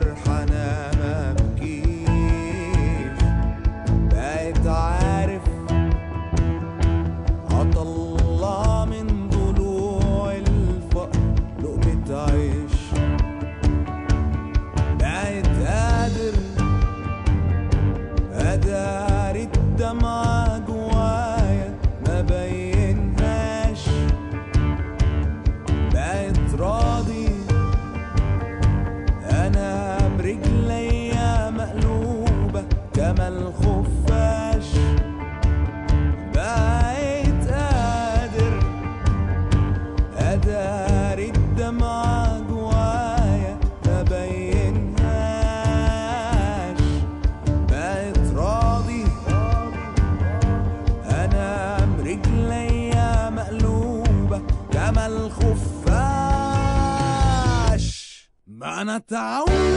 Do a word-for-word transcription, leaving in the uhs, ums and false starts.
الفرحة أنا مبكيش، بقيت عارف هطلع من ضلوع الفقر لقمة عيش، بقيت قادر أداري الدمعة جوايا ما بينهاش، بقيت راضي أنا برجليا مقلوبة كما الخفاش، بقيت قادر أداري الدمعة جوايا ما بينهاش، بقيت راضي أنا برجليا مقلوبة كما الخفاش. ما أنا اتعودت